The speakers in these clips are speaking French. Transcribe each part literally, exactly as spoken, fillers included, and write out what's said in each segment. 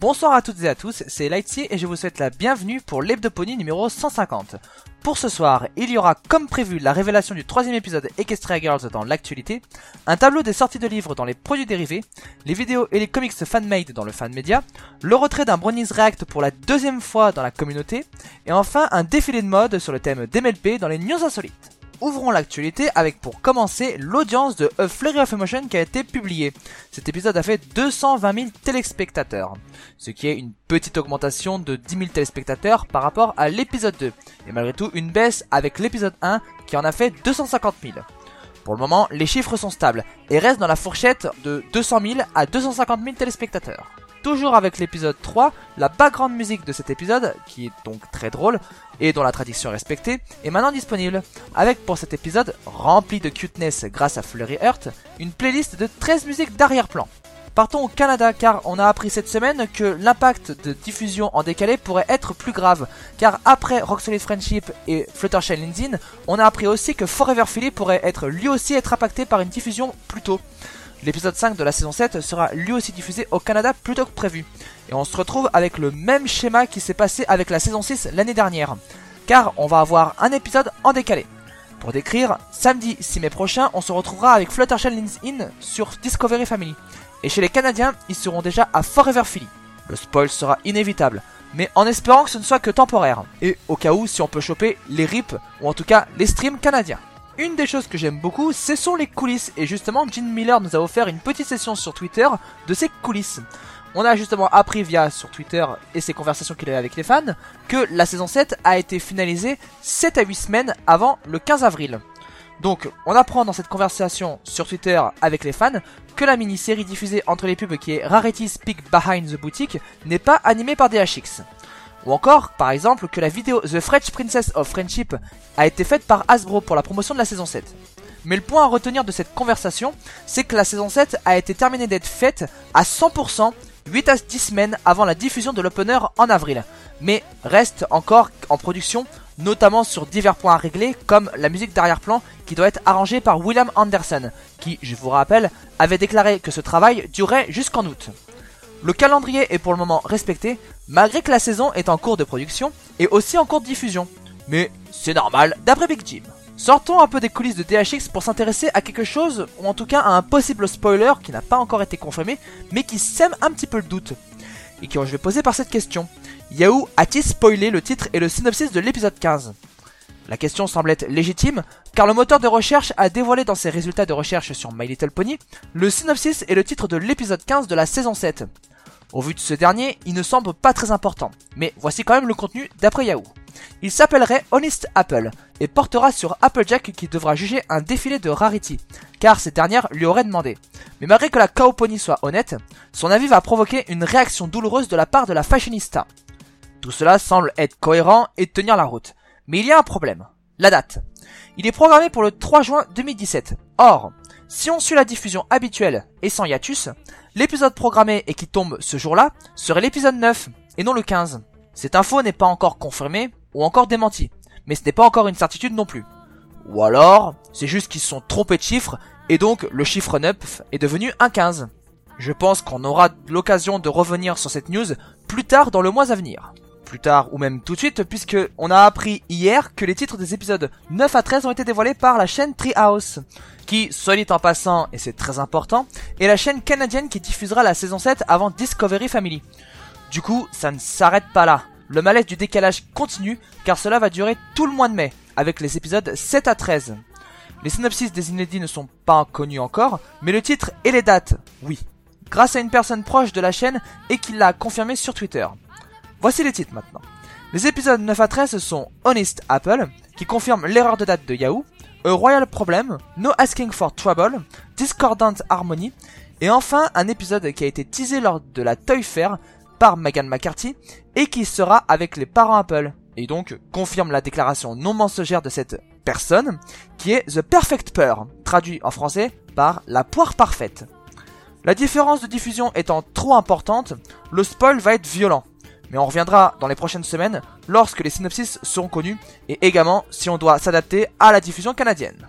Bonsoir à toutes et à tous, c'est Lightsy et je vous souhaite la bienvenue pour l'Hebdopony numéro cent cinquante. Pour ce soir, il y aura comme prévu la révélation du troisième épisode Equestria Girls dans l'actualité, un tableau des sorties de livres dans les produits dérivés, les vidéos et les comics fan-made dans le fan-média, le retrait d'un Brownies React pour la deuxième fois dans la communauté, et enfin un défilé de mode sur le thème d'M L P dans les news insolites. Ouvrons l'actualité avec pour commencer l'audience de A Flurry of Emotion qui a été publiée. Cet épisode a fait deux cent vingt mille téléspectateurs, ce qui est une petite augmentation de dix mille téléspectateurs par rapport à l'épisode deux, et malgré tout une baisse avec l'épisode un qui en a fait deux cent cinquante mille. Pour le moment, les chiffres sont stables et restent dans la fourchette de deux cent mille à deux cent cinquante mille téléspectateurs. Toujours avec l'épisode trois, la background music de cet épisode, qui est donc très drôle, et dont la traduction est respectée, est maintenant disponible, avec pour cet épisode, rempli de cuteness grâce à Flurry Heart, une playlist de treize musiques d'arrière-plan. Partons au Canada car on a appris cette semaine que l'impact de diffusion en décalé pourrait être plus grave, car après Rock Solid Friendship et Fluttershy Lindzen, on a appris aussi que Forever Philly pourrait être lui aussi être impacté par une diffusion plus tôt. L'épisode cinq de la saison sept sera lui aussi diffusé au Canada plus tôt que prévu. Et on se retrouve avec le même schéma qui s'est passé avec la saison six l'année dernière. Car on va avoir un épisode en décalé. Pour décrire, samedi six mai prochain, on se retrouvera avec Fluttershy Lindzen sur Discovery Family. Et chez les Canadiens, ils seront déjà à Forever Philly. Le spoil sera inévitable, mais en espérant que ce ne soit que temporaire. Et au cas où, si on peut choper les rips, ou en tout cas les streams canadiens. Une des choses que j'aime beaucoup, ce sont les coulisses, et justement Gene Miller nous a offert une petite session sur Twitter de ces coulisses. On a justement appris via sur Twitter et ses conversations qu'il avait avec les fans, que la saison sept a été finalisée sept à huit semaines avant le quinze avril. Donc on apprend dans cette conversation sur Twitter avec les fans que la mini-série diffusée entre les pubs qui est Rarity's Peek Behind the Boutique n'est pas animée par D H X. Ou encore, par exemple, que la vidéo The French Princess of Friendship a été faite par Hasbro pour la promotion de la saison sept. Mais le point à retenir de cette conversation, c'est que la saison sept a été terminée d'être faite à cent pour cent huit à dix semaines avant la diffusion de l'opener en avril, mais reste encore en production, notamment sur divers points à régler, comme la musique d'arrière-plan qui doit être arrangée par William Anderson, qui, je vous rappelle, avait déclaré que ce travail durerait jusqu'en août. Le calendrier est pour le moment respecté, malgré que la saison est en cours de production et aussi en cours de diffusion. Mais c'est normal, d'après Big Jim. Sortons un peu des coulisses de D H X pour s'intéresser à quelque chose, ou en tout cas à un possible spoiler qui n'a pas encore été confirmé, mais qui sème un petit peu le doute. Et que je vais poser par cette question. Yahoo a-t-il spoilé le titre et le synopsis de l'épisode quinze? La question semble être légitime, car le moteur de recherche a dévoilé dans ses résultats de recherche sur My Little Pony le synopsis et le titre de l'épisode quinze de la saison sept. Au vu de ce dernier, il ne semble pas très important, mais voici quand même le contenu d'après Yahoo. Il s'appellerait Honest Apple, et portera sur Applejack qui devra juger un défilé de Rarity, car cette dernière lui aurait demandé. Mais malgré que la Cow Pony soit honnête, son avis va provoquer une réaction douloureuse de la part de la fashionista. Tout cela semble être cohérent et tenir la route. Mais il y a un problème, la date. Il est programmé pour le trois juin deux mille dix-sept. Or, si on suit la diffusion habituelle et sans hiatus, l'épisode programmé et qui tombe ce jour-là serait l'épisode neuf et non le quinze. Cette info n'est pas encore confirmée ou encore démentie, mais ce n'est pas encore une certitude non plus. Ou alors, c'est juste qu'ils se sont trompés de chiffres et donc le chiffre neuf est devenu un quinze. Je pense qu'on aura l'occasion de revenir sur cette news plus tard dans le mois à venir. Plus tard ou même tout de suite, puisque on a appris hier que les titres des épisodes neuf à treize ont été dévoilés par la chaîne Treehouse, qui, soit dit en passant, et c'est très important, est la chaîne canadienne qui diffusera la saison sept avant Discovery Family. Du coup, ça ne s'arrête pas là. Le malaise du décalage continue, car cela va durer tout le mois de mai, avec les épisodes sept à treize. Les synopsis des inédits ne sont pas connus encore, mais le titre et les dates, oui. Grâce à une personne proche de la chaîne et qui l'a confirmé sur Twitter. Voici les titres maintenant. Les épisodes neuf à treize sont Honest Apple, qui confirme l'erreur de date de Yahoo, A Royal Problem, No Asking for Trouble, Discordant Harmony, et enfin un épisode qui a été teasé lors de la Toy Fair par Megan McCarthy, et qui sera avec les parents Apple, et donc confirme la déclaration non mensongère de cette personne, qui est The Perfect Pear, traduit en français par la poire parfaite. La différence de diffusion étant trop importante, le spoil va être violent. Mais on reviendra dans les prochaines semaines lorsque les synopsis seront connus et également si on doit s'adapter à la diffusion canadienne.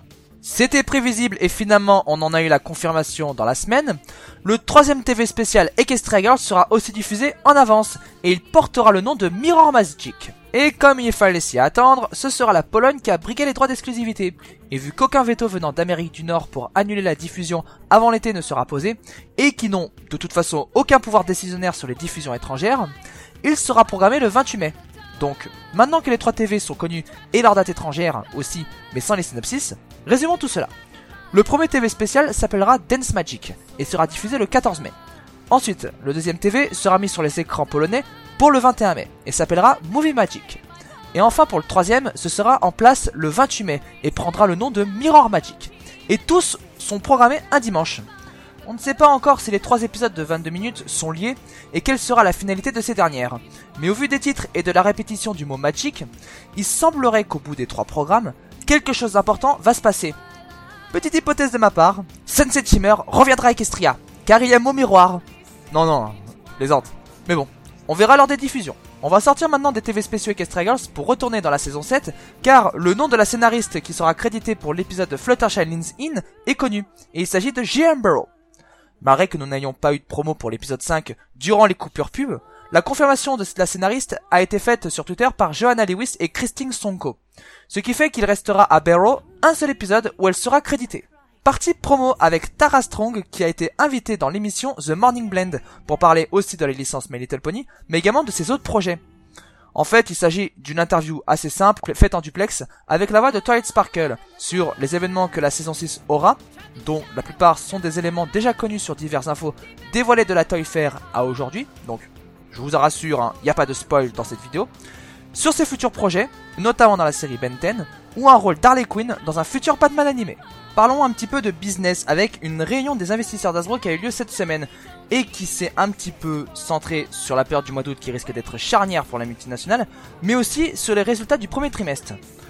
C'était prévisible et finalement on en a eu la confirmation dans la semaine. Le troisième T V spécial Equestria Girls sera aussi diffusé en avance et il portera le nom de Mirror Magic. Et comme il fallait s'y attendre, ce sera la Pologne qui a brigué les droits d'exclusivité. Et vu qu'aucun veto venant d'Amérique du Nord pour annuler la diffusion avant l'été ne sera posé, et qui n'ont de toute façon aucun pouvoir décisionnaire sur les diffusions étrangères, il sera programmé le vingt-huit mai. Donc, maintenant que les trois T V sont connus et leur date étrangère aussi, mais sans les synopsis, résumons tout cela. Le premier T V spécial s'appellera Dance Magic et sera diffusé le quatorze mai. Ensuite, le deuxième T V sera mis sur les écrans polonais pour le vingt et un mai et s'appellera Movie Magic. Et enfin pour le troisième, ce sera en place le vingt-huit mai et prendra le nom de Mirror Magic. Et tous sont programmés un dimanche. On ne sait pas encore si les trois épisodes de vingt-deux minutes sont liés et quelle sera la finalité de ces dernières. Mais au vu des titres et de la répétition du mot Magic, il semblerait qu'au bout des trois programmes, quelque chose d'important va se passer. Petite hypothèse de ma part, Sunset Shimmer reviendra à Equestria, car il y a mot miroir. Non, non, plaisante. Mais bon, on verra lors des diffusions. On va sortir maintenant des T V spéciaux Equestria Girls pour retourner dans la saison sept, car le nom de la scénariste qui sera crédité pour l'épisode de Fluttershy Leans In est connu, et il s'agit de J M Barrow. Malgré que nous n'ayons pas eu de promo pour l'épisode cinq durant les coupures pub, la confirmation de la scénariste a été faite sur Twitter par Johanna Lewis et Christine Sonko. Ce qui fait qu'il restera à Barrow un seul épisode où elle sera créditée. Partie promo avec Tara Strong qui a été invitée dans l'émission The Morning Blend pour parler aussi de la licence My Little Pony, mais également de ses autres projets. En fait, il s'agit d'une interview assez simple, faite en duplex, avec la voix de Twilight Sparkle, sur les événements que la saison six aura, dont la plupart sont des éléments déjà connus sur diverses infos dévoilées de la Toy Fair à aujourd'hui, donc je vous en rassure, il hein, n'y a pas de spoil dans cette vidéo, sur ses futurs projets, notamment dans la série Ben dix, ou un rôle d'Harley Quinn dans un futur Batman animé. Parlons un petit peu de business avec une réunion des investisseurs d'Hasbro qui a eu lieu cette semaine et qui s'est un petit peu centrée sur la période du mois d'août qui risque d'être charnière pour la multinationale, mais aussi sur les résultats du premier trimestre.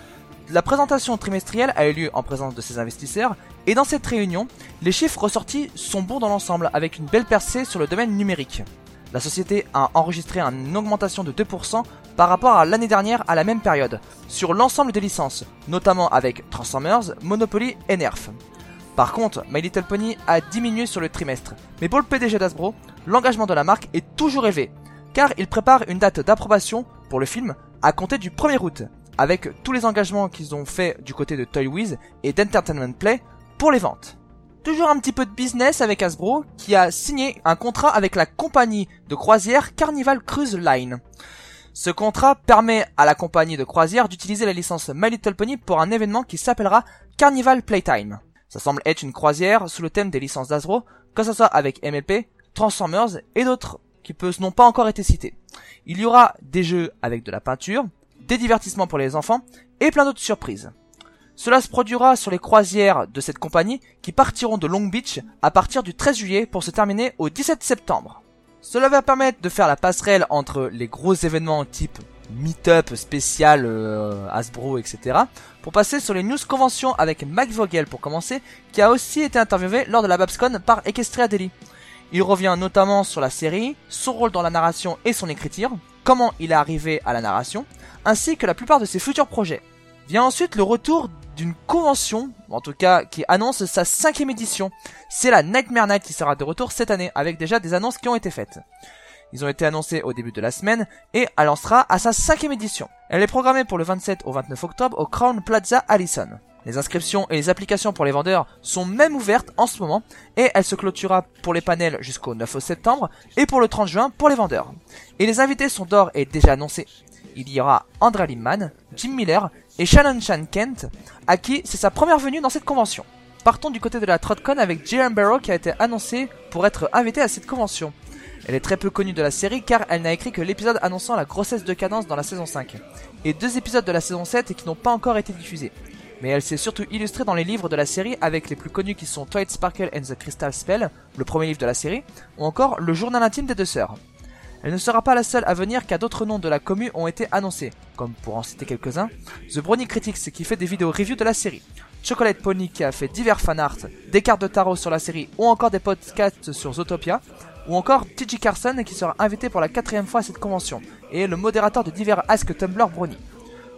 La présentation trimestrielle a eu lieu en présence de ces investisseurs et dans cette réunion, les chiffres ressortis sont bons dans l'ensemble avec une belle percée sur le domaine numérique. La société a enregistré une augmentation de deux pour cent par rapport à l'année dernière à la même période, sur l'ensemble des licences, notamment avec Transformers, Monopoly et Nerf. Par contre, My Little Pony a diminué sur le trimestre, mais pour le P D G d'Hasbro, l'engagement de la marque est toujours élevé, car il prépare une date d'approbation pour le film à compter du premier août, avec tous les engagements qu'ils ont fait du côté de Toywiz et d'Entertainment Play pour les ventes. Toujours un petit peu de business avec Hasbro qui a signé un contrat avec la compagnie de croisière Carnival Cruise Line. Ce contrat permet à la compagnie de croisière d'utiliser la licence My Little Pony pour un événement qui s'appellera Carnival Playtime. Ça semble être une croisière sous le thème des licences d'Hasbro, que ce soit avec M L P, Transformers et d'autres qui n'ont pas encore été cités. Il y aura des jeux avec de la peinture, des divertissements pour les enfants et plein d'autres surprises. Cela se produira sur les croisières de cette compagnie qui partiront de Long Beach à partir du treize juillet pour se terminer au dix-sept septembre. Cela va permettre de faire la passerelle entre les gros événements type meet-up spécial euh, Hasbro, et cetera pour passer sur les news conventions avec Mike Vogel pour commencer, qui a aussi été interviewé lors de la Babscon par Equestria Daily. Il revient notamment sur la série, son rôle dans la narration et son écriture, comment il est arrivé à la narration, ainsi que la plupart de ses futurs projets. Vient ensuite le retour d'une convention, en tout cas qui annonce sa cinquième édition. C'est la Nightmare Night qui sera de retour cette année, avec déjà des annonces qui ont été faites. Ils ont été annoncés au début de la semaine, et elle lancera à sa cinquième édition. Elle est programmée pour le vingt-sept au vingt-neuf octobre au Crown Plaza Allison. Les inscriptions et les applications pour les vendeurs sont même ouvertes en ce moment, et elle se clôturera pour les panels jusqu'au neuf septembre, et pour le trente juin pour les vendeurs. Et les invités sont d'ores et déjà annoncés. Il y aura Andrea Limman, Jim Miller et Shannon Chan Kent, à qui c'est sa première venue dans cette convention. Partons du côté de la TrotCon avec J M Barrow qui a été annoncée pour être invitée à cette convention. Elle est très peu connue de la série car elle n'a écrit que l'épisode annonçant la grossesse de Cadence dans la saison cinq, et deux épisodes de la saison sept qui n'ont pas encore été diffusés. Mais elle s'est surtout illustrée dans les livres de la série avec les plus connus qui sont Twilight Sparkle and the Crystal Spell, le premier livre de la série, ou encore Le Journal intime des deux sœurs. Elle ne sera pas la seule à venir car d'autres noms de la commu ont été annoncés, comme pour en citer quelques-uns, The Brony Critics qui fait des vidéos review de la série, Chocolate Pony qui a fait divers fanarts, des cartes de tarot sur la série ou encore des podcasts sur Zootopia, ou encore T J Carson qui sera invité pour la quatrième fois à cette convention, et le modérateur de divers Ask Tumblr Brony.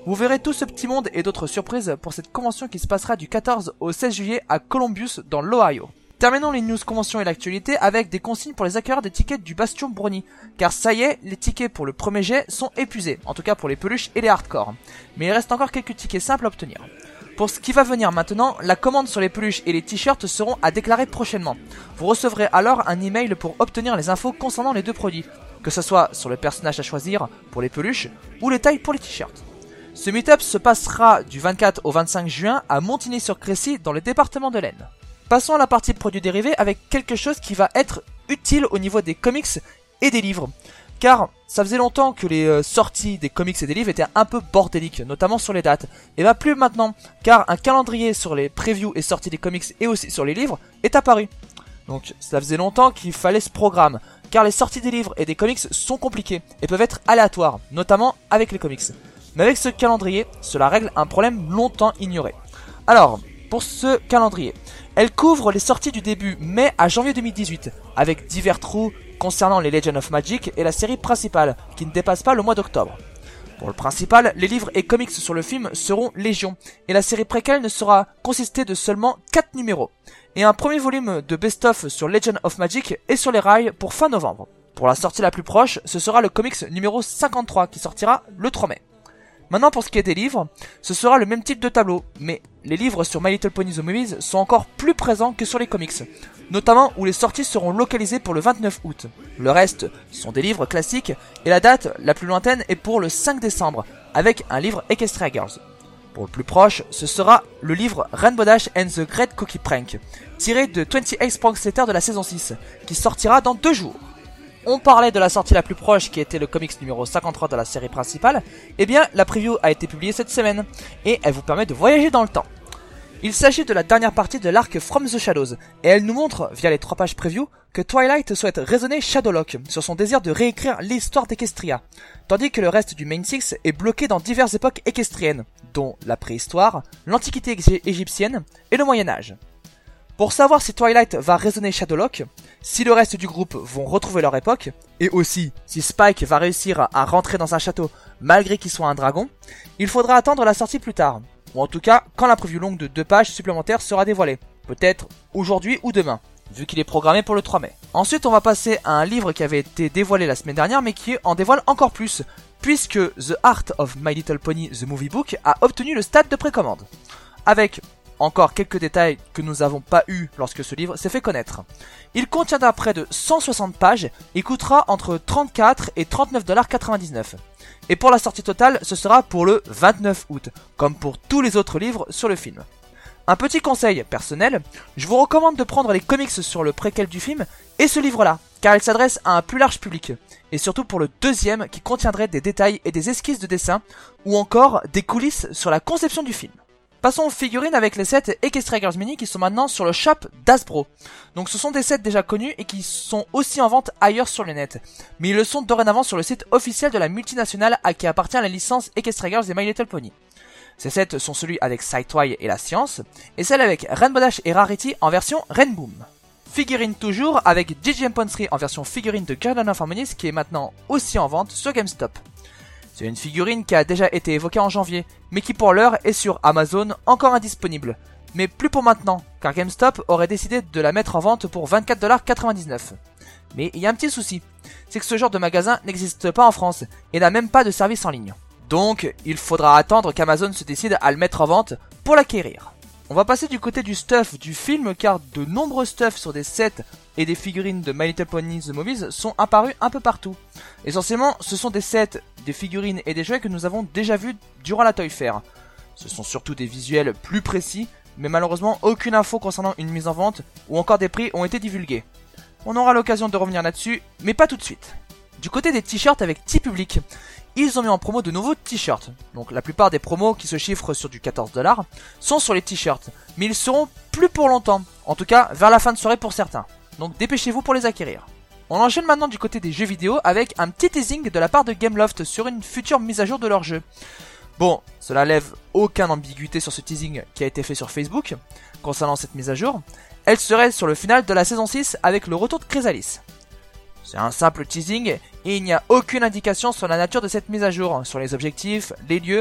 Vous verrez tout ce petit monde et d'autres surprises pour cette convention qui se passera du quatorze au seize juillet à Columbus dans l'Ohio. Terminons les news conventions et l'actualité avec des consignes pour les acquéreurs des tickets du Bastion Brony, car ça y est, les tickets pour le premier jet sont épuisés, en tout cas pour les peluches et les hardcore. Mais il reste encore quelques tickets simples à obtenir. Pour ce qui va venir maintenant, la commande sur les peluches et les t-shirts seront à déclarer prochainement. Vous recevrez alors un email pour obtenir les infos concernant les deux produits, que ce soit sur le personnage à choisir pour les peluches ou les tailles pour les t-shirts. Ce meet-up se passera du vingt-quatre au vingt-cinq juin à Montigny-sur-Crécy dans le département de l'Aisne. Passons à la partie produits dérivés avec quelque chose qui va être utile au niveau des comics et des livres. Car ça faisait longtemps que les euh, sorties des comics et des livres étaient un peu bordéliques, notamment sur les dates. Et bah plus maintenant, car un calendrier sur les previews et sorties des comics et aussi sur les livres est apparu. Donc ça faisait longtemps qu'il fallait ce programme, car les sorties des livres et des comics sont compliquées et peuvent être aléatoires, notamment avec les comics. Mais avec ce calendrier, cela règle un problème longtemps ignoré. Alors, pour ce calendrier, elle couvre les sorties du début mai à janvier deux mille dix-huit, avec divers trous concernant les Legends of Magic et la série principale, qui ne dépasse pas le mois d'octobre. Pour le principal, les livres et comics sur le film seront Légion, et la série préquelle ne sera consistée de seulement quatre numéros, et un premier volume de best-of sur Legends of Magic et sur les rails pour fin novembre. Pour la sortie la plus proche, ce sera le comics numéro cinquante-trois qui sortira le trois mai. Maintenant pour ce qui est des livres, ce sera le même type de tableau, mais les livres sur My Little Pony The Movies sont encore plus présents que sur les comics, notamment où les sorties seront localisées pour le vingt-neuf août. Le reste sont des livres classiques, et la date la plus lointaine est pour le cinq décembre, avec un livre Equestria Girls. Pour le plus proche, ce sera le livre Rainbow Dash and the Great Cookie Prank, tiré de vingt-huit Prank Letter de la saison six, qui sortira dans deux jours. On parlait de la sortie la plus proche qui était le comics numéro cinquante-trois de la série principale, et bien la preview a été publiée cette semaine, et elle vous permet de voyager dans le temps. Il s'agit de la dernière partie de l'arc From the Shadows, et elle nous montre, via les trois pages preview, que Twilight souhaite raisonner Shadowlock sur son désir de réécrire l'histoire d'Equestria, tandis que le reste du Main Six est bloqué dans diverses époques équestriennes, dont la préhistoire, l'antiquité égyptienne et le Moyen-Âge. Pour savoir si Twilight va raisonner Shadowlock, si le reste du groupe vont retrouver leur époque, et aussi si Spike va réussir à rentrer dans un château malgré qu'il soit un dragon, il faudra attendre la sortie plus tard, ou en tout cas quand la preview longue de deux pages supplémentaires sera dévoilée, peut-être aujourd'hui ou demain, vu qu'il est programmé pour le trois mai. Ensuite on va passer à un livre qui avait été dévoilé la semaine dernière mais qui en dévoile encore plus, puisque The Art of My Little Pony The Movie Book a obtenu le stade de précommande, avec encore quelques détails que nous n'avons pas eu lorsque ce livre s'est fait connaître. Il contiendra près de cent soixante pages et coûtera entre trente-quatre et trente-neuf dollars quatre-vingt-dix-neuf. Et pour la sortie totale, ce sera pour le vingt-neuf août, comme pour tous les autres livres sur le film. Un petit conseil personnel, je vous recommande de prendre les comics sur le préquel du film et ce livre-là, car il s'adresse à un plus large public, et surtout pour le deuxième qui contiendrait des détails et des esquisses de dessin, ou encore des coulisses sur la conception du film. Passons aux figurines avec les sets Equestria Girls Mini qui sont maintenant sur le shop d'Hasbro. Donc ce sont des sets déjà connus et qui sont aussi en vente ailleurs sur le net. Mais ils le sont dorénavant sur le site officiel de la multinationale à qui appartient la licence Equestria Girls et My Little Pony. Ces sets sont celui avec Sideway et la science, et celle avec Rainbow Dash et Rarity en version Rainboom. Figurine toujours avec G G M Ponsry en version figurine de Garden of Harmonies qui est maintenant aussi en vente sur GameStop. C'est une figurine qui a déjà été évoquée en janvier, mais qui pour l'heure est sur Amazon encore indisponible. Mais plus pour maintenant, car GameStop aurait décidé de la mettre en vente pour vingt-quatre dollars quatre-vingt-dix-neuf. Mais il y a un petit souci, c'est que ce genre de magasin n'existe pas en France, et n'a même pas de service en ligne. Donc, il faudra attendre qu'Amazon se décide à le mettre en vente pour l'acquérir. On va passer du côté du stuff du film, car de nombreux stuffs sur des sets et des figurines de My Little Pony The Movies sont apparus un peu partout. Essentiellement, ce sont des sets, des figurines et des jouets que nous avons déjà vus durant la Toy Fair. Ce sont surtout des visuels plus précis, mais malheureusement aucune info concernant une mise en vente ou encore des prix ont été divulgués. On aura l'occasion de revenir là-dessus, mais pas tout de suite. Du côté des t-shirts avec T-Public, ils ont mis en promo de nouveaux t-shirts. Donc la plupart des promos qui se chiffrent sur du quatorze dollars sont sur les t-shirts, mais ils seront plus pour longtemps, en tout cas vers la fin de soirée pour certains. Donc dépêchez-vous pour les acquérir. On enchaîne maintenant du côté des jeux vidéo avec un petit teasing de la part de Gameloft sur une future mise à jour de leur jeu. Bon, cela lève aucune ambiguïté sur ce teasing qui a été fait sur Facebook concernant cette mise à jour. Elle serait sur le final de la saison six avec le retour de Chrysalis. C'est un simple teasing et il n'y a aucune indication sur la nature de cette mise à jour, sur les objectifs, les lieux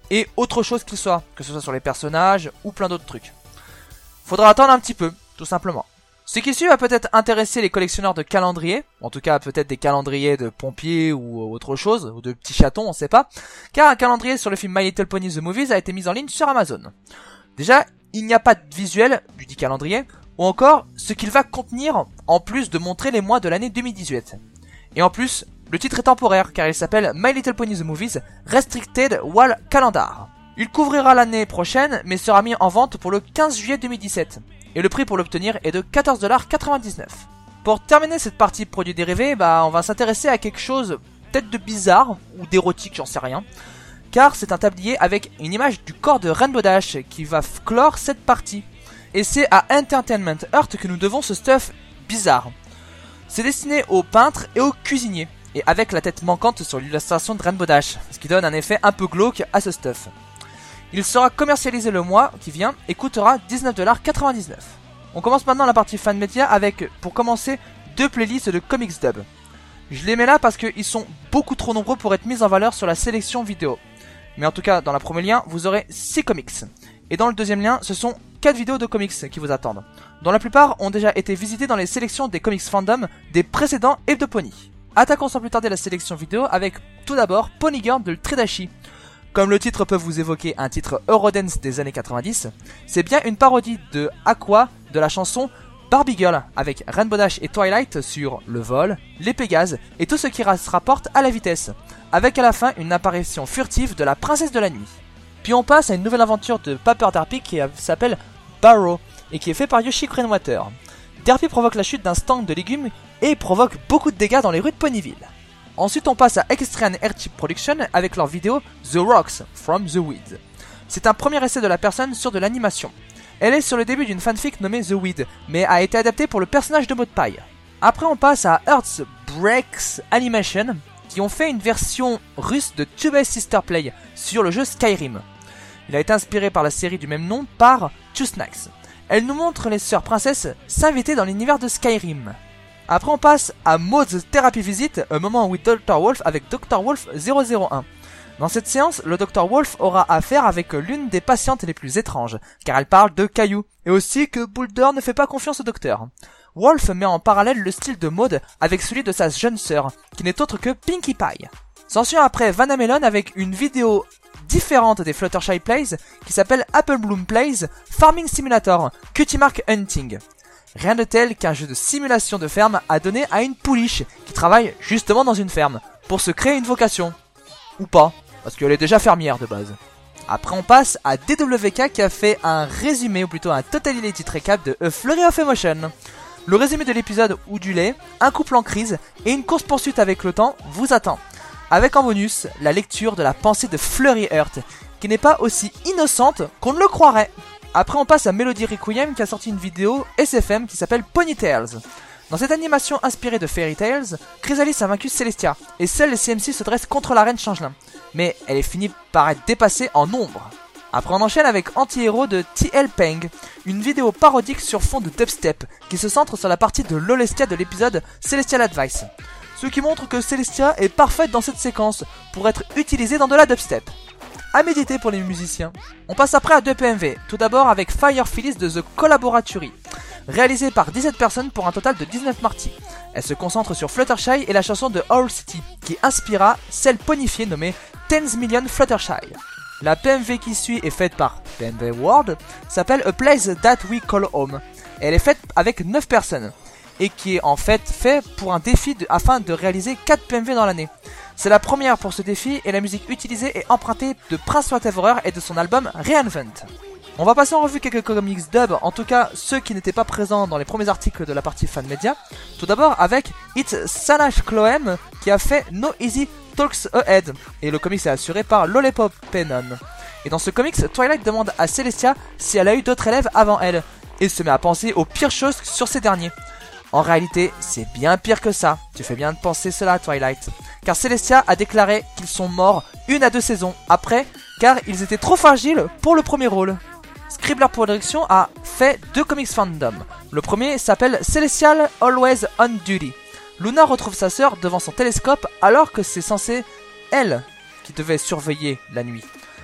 et autre chose qu'il soit, que ce soit sur les personnages ou plein d'autres trucs. Faudra attendre un petit peu, tout simplement. Ce qui suit va peut-être intéresser les collectionneurs de calendriers, en tout cas peut-être des calendriers de pompiers ou autre chose, ou de petits chatons, on sait pas, car un calendrier sur le film My Little Pony The Movies a été mis en ligne sur Amazon. Déjà, il n'y a pas de visuel du dit calendrier, ou encore ce qu'il va contenir en plus de montrer les mois de l'année deux mille dix-huit. Et en plus, le titre est temporaire car il s'appelle My Little Pony The Movies Restricted Wall Calendar. Il couvrira l'année prochaine mais sera mis en vente pour le quinze juillet deux mille dix-sept. Et le prix pour l'obtenir est de quatorze dollars quatre-vingt-dix-neuf. Pour terminer cette partie produits dérivés, bah on va s'intéresser à quelque chose peut-être de bizarre ou d'érotique, j'en sais rien. Car c'est un tablier avec une image du corps de Rainbow Dash qui va clore cette partie. Et c'est à Entertainment Earth que nous devons ce stuff bizarre. C'est destiné aux peintres et aux cuisiniers, et avec la tête manquante sur l'illustration de Rainbow Dash, ce qui donne un effet un peu glauque à ce stuff. Il sera commercialisé le mois qui vient et coûtera dix-neuf dollars quatre-vingt-dix-neuf. On commence maintenant la partie fan média avec, pour commencer, deux playlists de comics dub. Je les mets là parce qu'ils sont beaucoup trop nombreux pour être mis en valeur sur la sélection vidéo. Mais en tout cas, dans le premier lien, vous aurez six comics. Et dans le deuxième lien, ce sont quatre vidéos de comics qui vous attendent, dont la plupart ont déjà été visitées dans les sélections des comics fandom des précédents Hebdo de Pony. Attaquons sans plus tarder la sélection vidéo avec tout d'abord Pony Girl de Tridashi. Comme le titre peut vous évoquer un titre Eurodance des années quatre-vingt-dix, c'est bien une parodie de Aqua de la chanson Barbie Girl avec Rainbow Dash et Twilight sur le vol, les Pégases et tout ce qui se rapporte à la vitesse, avec à la fin une apparition furtive de la princesse de la nuit. Puis on passe à une nouvelle aventure de Paper Derpy qui s'appelle Barrow et qui est fait par Yoshi Rainwater. Derpy provoque la chute d'un stand de légumes et provoque beaucoup de dégâts dans les rues de Ponyville. Ensuite on passe à Extra and Airchip Production avec leur vidéo The Rocks from the Weed. C'est un premier essai de la personne sur de l'animation. Elle est sur le début d'une fanfic nommée The Weed, mais a été adaptée pour le personnage de Maud Pie. Après on passe à Earth Breaks Animation, qui ont fait une version russe de Two-Base Sister Play sur le jeu Skyrim. Il a été inspiré par la série du même nom par Two Snacks. Elle nous montre les sœurs princesses s'inviter dans l'univers de Skyrim. Après on passe à Maud's Therapy Visit, un moment with docteur Wolf avec docteur Wolf zéro zéro un. Dans cette séance, le docteur Wolf aura affaire avec l'une des patientes les plus étranges, car elle parle de cailloux, et aussi que Boulder ne fait pas confiance au docteur. Wolf met en parallèle le style de Maud avec celui de sa jeune sœur, qui n'est autre que Pinkie Pie. S'ensuit après Vanna Melon avec une vidéo différente des Fluttershy Plays, qui s'appelle Apple Bloom Plays Farming Simulator Cutie Mark Hunting. Rien de tel qu'un jeu de simulation de ferme à donner à une pouliche qui travaille justement dans une ferme, pour se créer une vocation. Ou pas, parce qu'elle est déjà fermière de base. Après on passe à D W K qui a fait un résumé, ou plutôt un totality récap de A Flurry of Emotion. Le résumé de l'épisode où du lait, un couple en crise et une course poursuite avec le temps vous attend. Avec en bonus, la lecture de la pensée de Flurry Heart, qui n'est pas aussi innocente qu'on ne le croirait. Après on passe à Melody Requiem qui a sorti une vidéo S F M qui s'appelle Ponytails. Dans cette animation inspirée de Fairy Tales, Chrysalis a vaincu Celestia, et seul les C M C se dressent contre la reine Changelin. Mais elle est finie par être dépassée en nombre. Après on enchaîne avec Anti-Héros de T L Peng, une vidéo parodique sur fond de dubstep, qui se centre sur la partie de Lolestia de l'épisode Celestial Advice. Ce qui montre que Celestia est parfaite dans cette séquence, pour être utilisée dans de la dubstep. À méditer pour les musiciens. On passe après à deux P M V, tout d'abord avec Fire Phyllis de The Collaboratory, réalisée par dix-sept personnes pour un total de dix-neuf parties. Elle se concentre sur Fluttershy et la chanson de Owl City, qui inspira celle ponifiée nommée Tens Million Fluttershy. La P M V qui suit est faite par P M V World, s'appelle A Place That We Call Home. Elle est faite avec neuf personnes, et qui est en fait fait pour un défi de, afin de réaliser quatre P M V dans l'année. C'est la première pour ce défi et la musique utilisée est empruntée de Prince Whatever et de son album Reinvent. On va passer en revue quelques comics dub, en tout cas ceux qui n'étaient pas présents dans les premiers articles de la partie fan media. Tout d'abord avec It's Sanach Chloem qui a fait No Easy Talks Ahead, et le comics est assuré par Lollipop Pennon. Et dans ce comics, Twilight demande à Celestia si elle a eu d'autres élèves avant elle, et se met à penser aux pires choses sur ces derniers. En réalité, c'est bien pire que ça. Tu fais bien de penser cela, Twilight. Car Celestia a déclaré qu'ils sont morts une à deux saisons après, car ils étaient trop fragiles pour le premier rôle. Scribbler Productions a fait deux comics fandom. Le premier s'appelle Celestial Always on Duty. Luna retrouve sa sœur devant son télescope alors que c'est censé elle qui devait surveiller la nuit.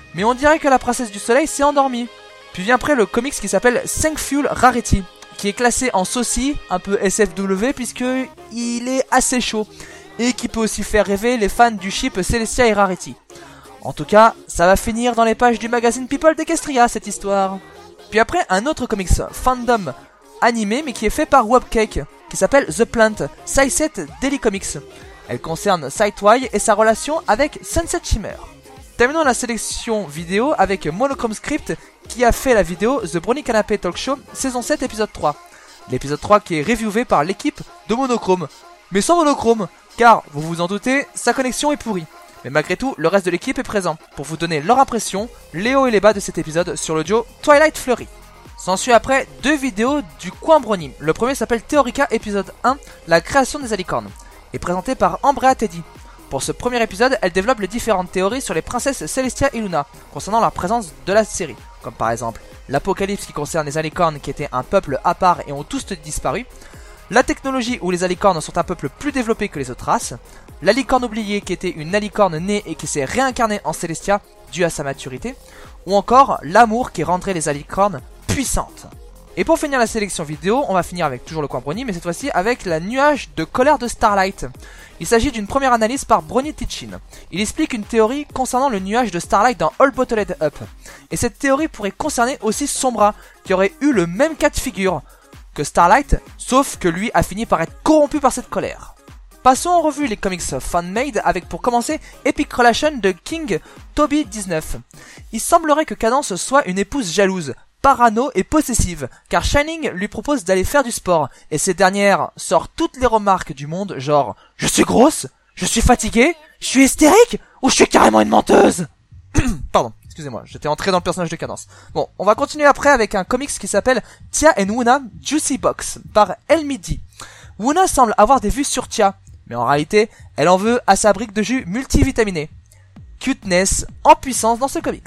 Mais on dirait que la princesse du soleil s'est endormie. Puis vient après le comics qui s'appelle Thankful Rarity, qui est classé en saucy, un peu S F W puisque il est assez chaud. Et qui peut aussi faire rêver les fans du ship Celestia et Rarity. En tout cas, ça va finir dans les pages du magazine People d'Equestria cette histoire. Puis après, un autre comics fandom animé mais qui est fait par Webcake, qui s'appelle The Plant, size sept Daily Comics. Elle concerne Sideway et sa relation avec Sunset Shimmer. Terminons la sélection vidéo avec Monochrome Script qui a fait la vidéo The Brony Canapé Talk Show saison sept épisode trois. L'épisode trois qui est reviewé par l'équipe de Monochrome. Mais sans Monochrome, car vous vous en doutez, sa connexion est pourrie. Mais malgré tout, le reste de l'équipe est présent pour vous donner leur impression, les hauts et les bas de cet épisode sur le duo Twilight Fleury. S'ensuit après deux vidéos du coin Brony. Le premier s'appelle Theorica épisode un, la création des alicornes, et présenté par Ambrea Teddy. Pour ce premier épisode, elle développe les différentes théories sur les princesses Celestia et Luna, concernant leur présence de la série, comme par exemple l'apocalypse qui concerne les alicornes qui étaient un peuple à part et ont tous disparu, la technologie où les alicornes sont un peuple plus développé que les autres races, la licorne oubliée qui était une alicorne née et qui s'est réincarnée en Celestia due à sa maturité, ou encore l'amour qui rendrait les alicornes puissantes. Et pour finir la sélection vidéo, on va finir avec toujours le coin Brony, mais cette fois-ci avec la nuage de colère de Starlight. Il s'agit d'une première analyse par Brony Tichin. Il explique une théorie concernant le nuage de Starlight dans All Bottled Up. Et cette théorie pourrait concerner aussi Sombra, qui aurait eu le même cas de figure que Starlight, sauf que lui a fini par être corrompu par cette colère. Passons en revue les comics fan-made avec pour commencer Epic Relation de King Toby dix-neuf. Il semblerait que Cadence soit une épouse jalouse, parano et possessive, car Shining lui propose d'aller faire du sport, et cette dernière sort toutes les remarques du monde, genre « Je suis grosse ? Je suis fatiguée ? Je suis hystérique ? Ou je suis carrément une menteuse ?» Pardon, excusez-moi, j'étais entré dans le personnage de Cadence. Bon, on va continuer après avec un comics qui s'appelle Tia and Wuna Juicy Box, par El Midi. Wuna semble avoir des vues sur Tia, mais en réalité, elle en veut à sa brique de jus multivitaminé. Cuteness en puissance dans ce comics.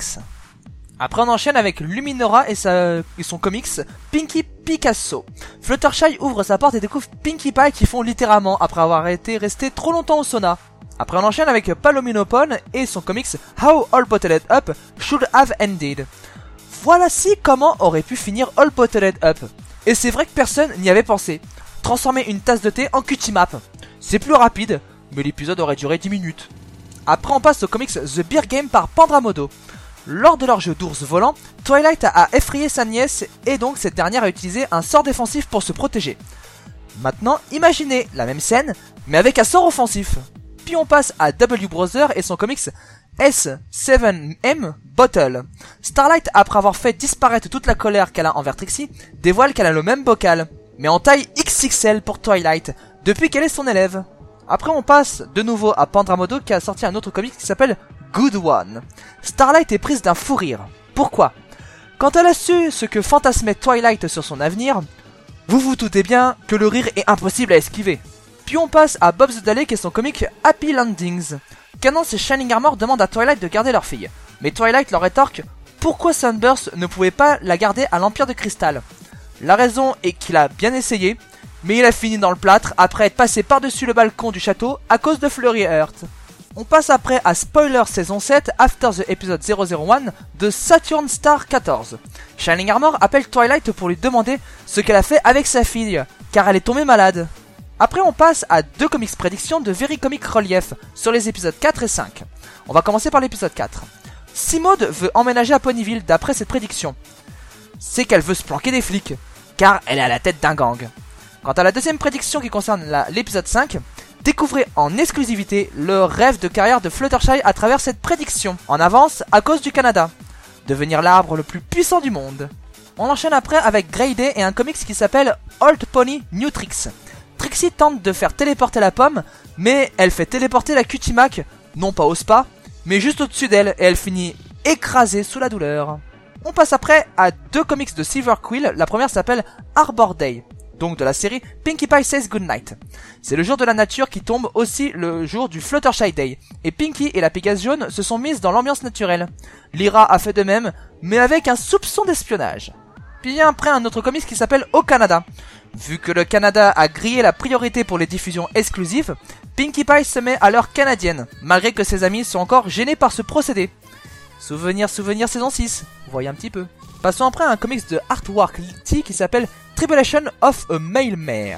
Après on enchaîne avec Luminora et, sa... et son comics Pinkie Picasso. Fluttershy ouvre sa porte et découvre Pinkie Pie qui fond littéralement après avoir été resté trop longtemps au sauna. Après on enchaîne avec Palominopon et son comics How All Bottled Up Should Have Ended. Voilà si comment aurait pu finir All Bottled Up. Et c'est vrai que personne n'y avait pensé. Transformer une tasse de thé en Cutie-Map. C'est plus rapide, mais l'épisode aurait duré dix minutes. Après on passe au comics The Beer Game par Pandramodo. Lors de leur jeu d'ours volant, Twilight a effrayé sa nièce et donc cette dernière a utilisé un sort défensif pour se protéger. Maintenant, imaginez la même scène, mais avec un sort offensif. Puis on passe à W Brother et son comics S sept M Bottle. Starlight, après avoir fait disparaître toute la colère qu'elle a envers Trixie, dévoile qu'elle a le même bocal, mais en taille X X L pour Twilight, depuis qu'elle est son élève. Après on passe de nouveau à Pandramodo qui a sorti un autre comics qui s'appelle Good One. Starlight est prise d'un fou rire. Pourquoi ? Quand elle a su ce que fantasmait Twilight sur son avenir, vous vous doutez bien que le rire est impossible à esquiver. Puis on passe à Bob the Dalek et son comic Happy Landings. Cadence et Shining Armor demandent à Twilight de garder leur fille. Mais Twilight leur rétorque pourquoi Sunburst ne pouvait pas la garder à l'Empire de Cristal. La raison est qu'il a bien essayé, mais il a fini dans le plâtre après être passé par-dessus le balcon du château à cause de Flurry Heart. On passe après à Spoiler saison sept After the Episode zéro zéro un de Saturn Star quatorze. Shining Armor appelle Twilight pour lui demander ce qu'elle a fait avec sa fille, car elle est tombée malade. Après on passe à deux comics prédictions de Very Comic Relief sur les épisodes quatre et cinq. On va commencer par l'épisode quatre. Si Maud veut emménager à Ponyville d'après cette prédiction, c'est qu'elle veut se planquer des flics, car elle est à la tête d'un gang. Quant à la deuxième prédiction qui concerne la, l'épisode cinq, découvrez en exclusivité le rêve de carrière de Fluttershy à travers cette prédiction, en avance à cause du Canada. Devenir l'arbre le plus puissant du monde. On enchaîne après avec Grey Day et un comics qui s'appelle Old Pony New Tricks. Trixie tente de faire téléporter la pomme, mais elle fait téléporter la Cutie Mac, non pas au spa, mais juste au-dessus d'elle, et elle finit écrasée sous la douleur. On passe après à deux comics de Silver Quill, la première s'appelle Arbor Day, donc de la série Pinkie Pie Says Goodnight. C'est le jour de la nature qui tombe aussi le jour du Fluttershy Day, et Pinkie et la Pégase jaune se sont mises dans l'ambiance naturelle. Lyra a fait de même, mais avec un soupçon d'espionnage. Puis vient après un autre comics qui s'appelle Au Canada. Vu que le Canada a grillé la priorité pour les diffusions exclusives, Pinkie Pie se met à l'heure canadienne, malgré que ses amis sont encore gênés par ce procédé. Souvenir, souvenir, saison six. Vous voyez un petit peu. Passons après à un comics de Artwork T qui s'appelle Tribulation of a Mailmare.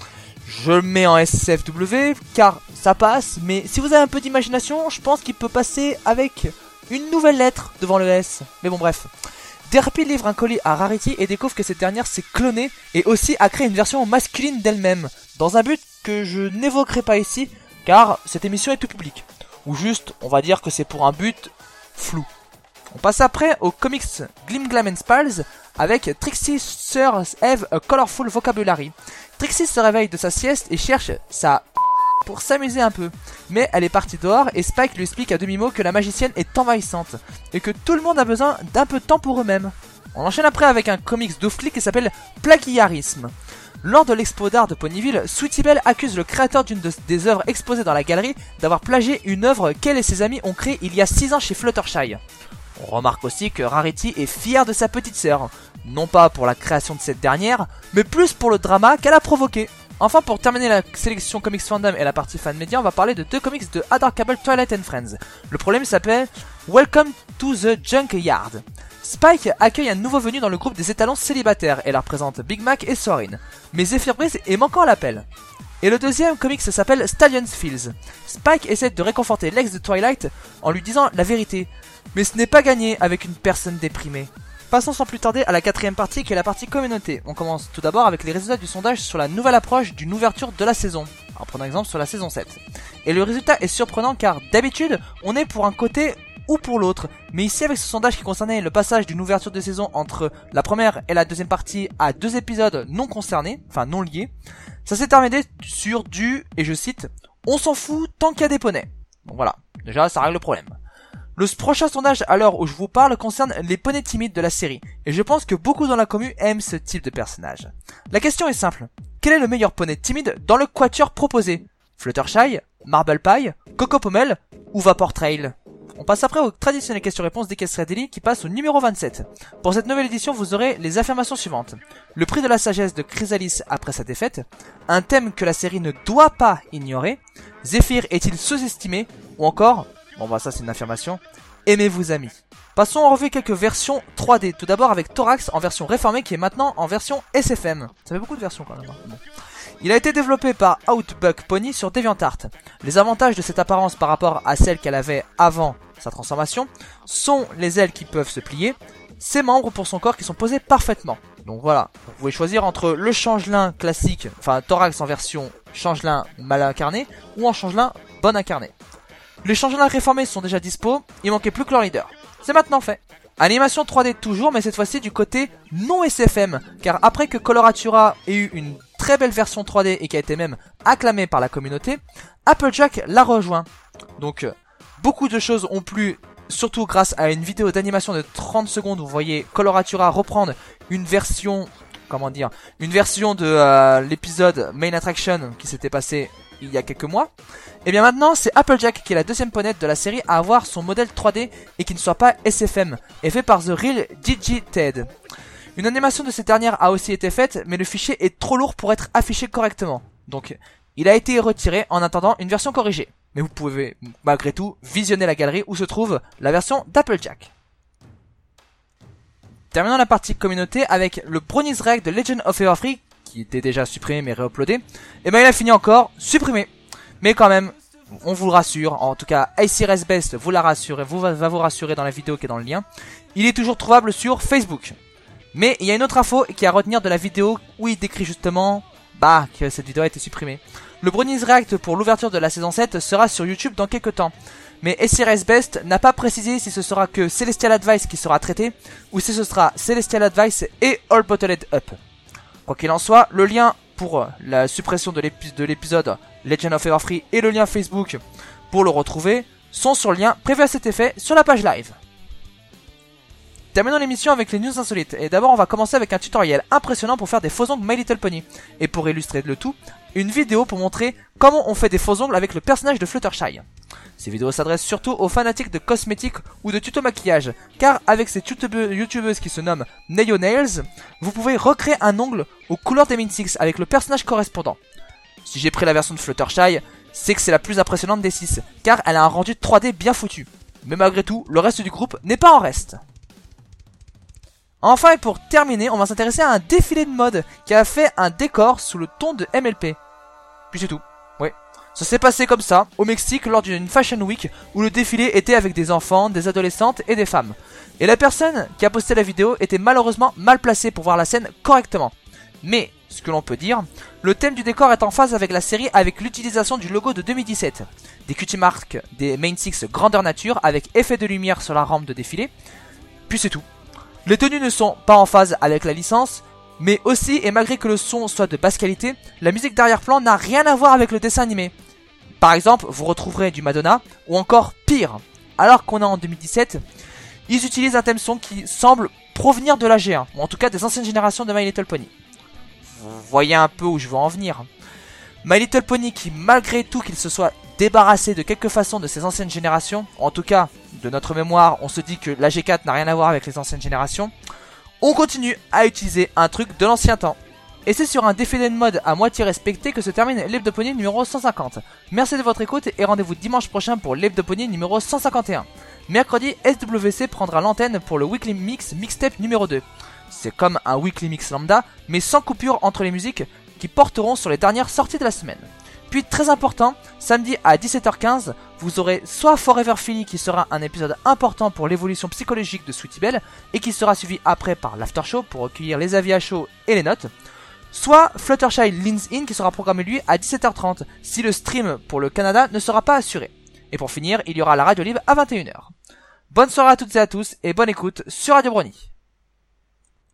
Je le mets en S F W car ça passe, mais si vous avez un peu d'imagination, je pense qu'il peut passer avec une nouvelle lettre devant le S. Mais bon, bref. D R P livre un colis à Rarity et découvre que cette dernière s'est clonée et aussi a créé une version masculine d'elle-même, dans un but que je n'évoquerai pas ici, car cette émission est tout public. Ou juste, on va dire que c'est pour un but flou. On passe après aux comics Glim Glam and Spalls avec Trixie Serves Have a Colorful Vocabulary. Trixie se réveille de sa sieste et cherche sa pour s'amuser un peu. Mais elle est partie dehors et Spike lui explique à demi-mot que la magicienne est envahissante et que tout le monde a besoin d'un peu de temps pour eux-mêmes. On enchaîne après avec un comics d'Oufli qui s'appelle Plagiarisme. Lors de l'expo d'art de Ponyville, Sweetie Belle accuse le créateur d'une de- des œuvres exposées dans la galerie d'avoir plagié une œuvre qu'elle et ses amis ont créée il y a six ans chez Fluttershy. On remarque aussi que Rarity est fière de sa petite sœur, non pas pour la création de cette dernière, mais plus pour le drama qu'elle a provoqué. Enfin, pour terminer la sélection Comics Fandom et la partie fan média, on va parler de deux comics de Adorkable Twilight and Friends. Le problème s'appelle Welcome to the Junkyard. Spike accueille un nouveau venu dans le groupe des étalons célibataires et leur présente Big Mac et Sorin. Mais Zephyr Breeze est manquant à l'appel. Et le deuxième comics s'appelle Stallion's Fields. Spike essaie de réconforter l'ex de Twilight en lui disant la vérité. Mais ce n'est pas gagné avec une personne déprimée. Passons sans plus tarder à la quatrième partie qui est la partie communauté. On commence tout d'abord avec les résultats du sondage sur la nouvelle approche d'une ouverture de la saison. En prenant exemple sur la saison sept. Et le résultat est surprenant car d'habitude on est pour un côté ou pour l'autre. Mais ici avec ce sondage qui concernait le passage d'une ouverture de saison entre la première et la deuxième partie à deux épisodes non concernés, enfin non liés, ça s'est terminé sur du, et je cite, on s'en fout tant qu'il y a des poneys. Donc voilà, déjà ça règle le problème. Le prochain sondage à l'heure où je vous parle concerne les poneys timides de la série, et je pense que beaucoup dans la commu aiment ce type de personnage. La question est simple, quel est le meilleur poney timide dans le quatuor proposé? Fluttershy, Marble Pie, Coco Pommel ou Vapor Trail? On passe après aux traditionnelles questions-réponses d'Equestria Daily qui passe au numéro vingt-sept. Pour cette nouvelle édition, vous aurez les affirmations suivantes. Le prix de la sagesse de Chrysalis après sa défaite, un thème que la série ne doit pas ignorer, Zephyr est-il sous-estimé, ou encore, bon bah ça c'est une affirmation, aimez-vous amis. Passons en revue quelques versions trois D, tout d'abord avec Thorax en version réformée qui est maintenant en version S F M. Ça fait beaucoup de versions quand même. Hein. Bon. Il a été développé par Outbuck Pony sur DeviantArt. Les avantages de cette apparence par rapport à celle qu'elle avait avant sa transformation sont les ailes qui peuvent se plier, ses membres pour son corps qui sont posés parfaitement. Donc voilà, vous pouvez choisir entre le changelin classique, enfin Thorax en version changelin mal incarné ou en changelin bon incarné. Les changelins réformés sont déjà dispo, il manquait plus que leur leader. C'est maintenant fait. Animation trois D toujours, mais cette fois-ci du côté non S F M, car après que Coloratura ait eu une très belle version trois D et qui a été même acclamée par la communauté, Applejack l'a rejoint. Donc, beaucoup de choses ont plu, surtout grâce à une vidéo d'animation de trente secondes où vous voyez Coloratura reprendre une version, comment dire, une version de euh, l'épisode Main Attraction qui s'était passé il y a quelques mois. Et bien maintenant c'est Applejack qui est la deuxième ponette de la série à avoir son modèle trois D et qui ne soit pas S F M, et fait par The Real Gigi Ted. Une animation de cette dernière a aussi été faite, mais le fichier est trop lourd pour être affiché correctement. Donc il a été retiré en attendant une version corrigée. Mais vous pouvez malgré tout visionner la galerie où se trouve la version d'Applejack. Terminons la partie communauté avec le Brownies Reg de Legend of Everfree, qui était déjà supprimé mais réuploadé. Et ben il a fini encore supprimé. Mais quand même, on vous le rassure, en tout cas Icy Race Best vous la rassure, vous va, va vous rassurer dans la vidéo qui est dans le lien. Il est toujours trouvable sur Facebook. Mais il y a une autre info qui est à retenir de la vidéo où il décrit justement bah que cette vidéo a été supprimée. Le Brownies React pour l'ouverture de la saison sept sera sur YouTube dans quelques temps. Mais Icy Race Best n'a pas précisé si ce sera que Celestial Advice qui sera traité ou si ce sera Celestial Advice et All Bottled Up. Quoi qu'il en soit, le lien pour la suppression de l'épisode Legend of Everfree et le lien Facebook pour le retrouver sont sur le lien prévu à cet effet sur la page live. Terminons l'émission avec les news insolites. Et d'abord on va commencer avec un tutoriel impressionnant pour faire des faux ongles My Little Pony. Et pour illustrer le tout, une vidéo pour montrer comment on fait des faux ongles avec le personnage de Fluttershy. Ces vidéos s'adressent surtout aux fanatiques de cosmétiques ou de tuto maquillage, car avec ces youtubeuses qui se nomment Neo Nails, vous pouvez recréer un ongle aux couleurs des Min six avec le personnage correspondant. Si j'ai pris la version de Fluttershy, c'est que c'est la plus impressionnante des six, car elle a un rendu trois D bien foutu. Mais malgré tout, le reste du groupe n'est pas en reste. Enfin et pour terminer, on va s'intéresser à un défilé de mode qui a fait un décor sous le ton de M L P. Puis c'est tout. Ouais. Ça s'est passé comme ça, au Mexique, lors d'une Fashion Week, où le défilé était avec des enfants, des adolescentes et des femmes. Et la personne qui a posté la vidéo était malheureusement mal placée pour voir la scène correctement. Mais, ce que l'on peut dire, le thème du décor est en phase avec la série avec l'utilisation du logo de deux mille dix-sept. Des cutie marks, des Main Six grandeur nature avec effet de lumière sur la rampe de défilé. Puis c'est tout. Les tenues ne sont pas en phase avec la licence, mais aussi, et malgré que le son soit de basse qualité, la musique d'arrière-plan n'a rien à voir avec le dessin animé. Par exemple, vous retrouverez du Madonna, ou encore pire, alors qu'on est en deux mille dix-sept, ils utilisent un thème son qui semble provenir de la G un, ou en tout cas des anciennes générations de My Little Pony. Vous voyez un peu où je veux en venir. My Little Pony qui, malgré tout qu'il se soit débarrassé de quelque façon de ses anciennes générations, en tout cas, de notre mémoire, on se dit que la G quatre n'a rien à voir avec les anciennes générations, on continue à utiliser un truc de l'ancien temps. Et c'est sur un défilé de mode à moitié respecté que se termine l'Hebdo Pony numéro cent cinquante. Merci de votre écoute et rendez-vous dimanche prochain pour l'Hebdo Pony numéro cent cinquante et un. Mercredi, S W C prendra l'antenne pour le Weekly Mix Mixtape numéro deux. C'est comme un Weekly Mix lambda, mais sans coupure entre les musiques qui porteront sur les dernières sorties de la semaine. Puis très important, samedi à dix-sept heures quinze, vous aurez soit Forever Philly qui sera un épisode important pour l'évolution psychologique de Sweetie Belle et qui sera suivi après par l'After Show pour recueillir les avis à chaud et les notes, soit Fluttershy Leans In qui sera programmé lui à dix-sept heures trente si le stream pour le Canada ne sera pas assuré. Et pour finir, il y aura la radio libre à vingt et une heures. Bonne soirée à toutes et à tous et bonne écoute sur Radio Brony.